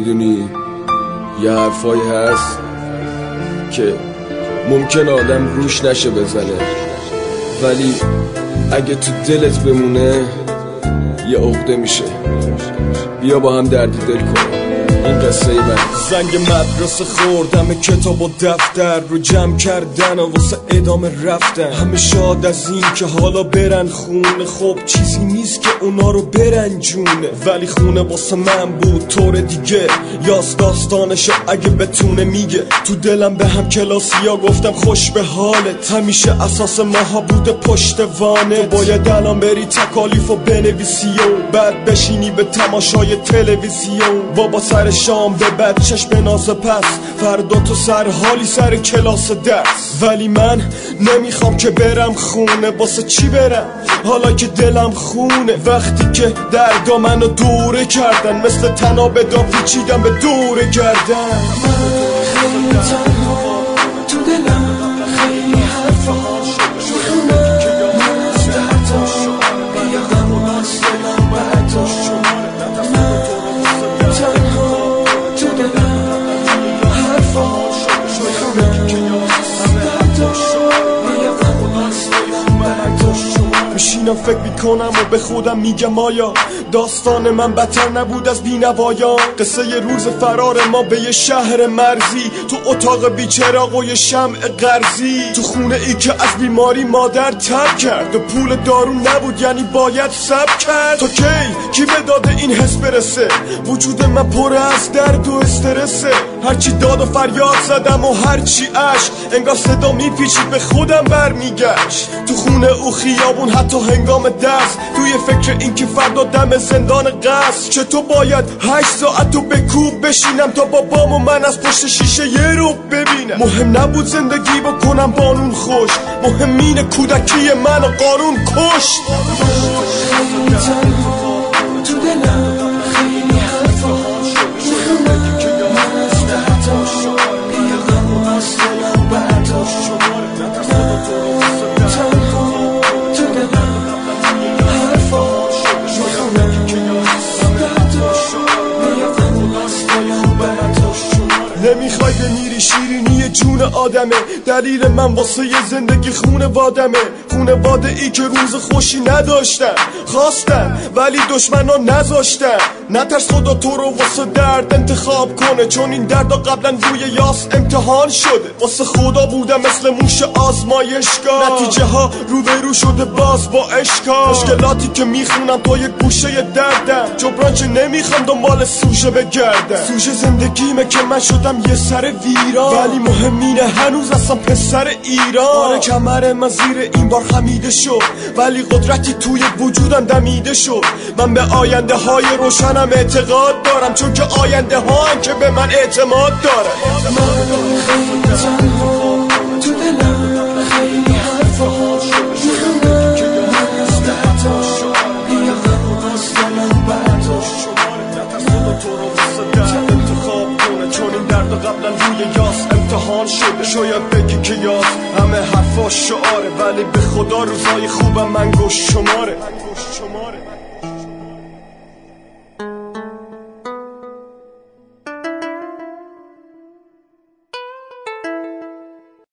میدونی یه حرفایی هست که ممکن آدم روش نشه بزنه، ولی اگه تو دلت بمونه یه عقده میشه. بیا با هم درد دل کنیم. این قصه من. زنگ مدرسه خوردم، کتاب و دفتر رو جمع کردن و واسه ادامه رفتن. همه شاد از این که حالا برن خونه، خب چیزی نیست که اونا رو برنجونه، ولی خونه واسه من بود طور دیگه. یاس داستانشو اگه بتونه میگه. تو دلم به هم کلاسیا گفتم خوش به حالت، همیشه اساس ماها بوده پشت وانه. تو باید الان بری تکالیفو بنویسی و بعد بشینی به تماشای تلویزیون. بابا سر شام به بچهش بنازه، پس فردا تو سر حالی سر کلاس درس. ولی من نمیخوام که برم خونه، واسه چی برم حالا که دلم خونه؟ وقتی که دردا منو دوره کردن، مثل تناب دا پیچیدم به دوره گردن. خیلی تنها تو دلم، خیلی حرفا میخونم من از دردم، بیا غم و از دلم بردار. میشینم فکر میکنم و به خودم میگم آیا داستان من بدتر نبود از بینوایان؟ قصه یه روز فرار ما به یه شهر مرزی، تو اتاق بیچراغ و یه شمع قرضی، تو خونه ای که از بیماری مادر تب کرد و پول دارو نبود یعنی باید صبر کرد. تو کی به داده این حس برسه؟ وجود من پر از درد و استرسه. هرچی داد و فریاد زدم و هرچی عشق، انگار صدا میپیچید به خودم برمیگشت. تو خونه او خیابون حتی هنگام درس، توی فکر این که فردا دم زندان قصر. که تو باید 8 ساعت تو به کوب بشینم تا بابام و من از پشت شیشه یه رو ببینم. مهم نبود زندگی بکنم بانون خوش، مهم اینه کودکی من و قانون کشت. تو دلم خیلی حرفا میخونم من از دردم، بیا غم و از دلم بردار. نمیخوای بمیری شیرینی جون آدمه، دلیل من واسه یه زندگی خونوادمه. خونواده ای که روز خوشی نداشتن، خواستن ولی دشمنا نذاشتن. نترس خدا تو رو واسه درد انتخاب کنه، چون این دردا قبلا روی یاس امتحان شده. واسه خدا بودم مثل موش آزمایشگاه، نتیجه ها رو به رو شده باز با اشکال. مشکلاتی که میخونم تو یه گوشه دردم، جبران چه نمیخوام دنبال سوژه بگردم. سوژه زندگیمه که من شدم یه سر ویران، ولی مهم اینه هنوز هستم پسر ایران. آره کمر من زیر این بار خمیده شد، ولی قدرتی توی وجودم دمیده شد. من به آینده های روشنم اعتقاد دارم، چون که آینده ها هم که به من اعتماد دارن. من خیلی تنها تو دلم، خیلی حرفا میخونم من از دردم، بیا غم و از دلم بردار. چون این درد قبلا روی یاس امتحان شده. شاید بگی که یاس همه حرفا شعاره، ولی به خدا روزای خوبم من گوش شماره.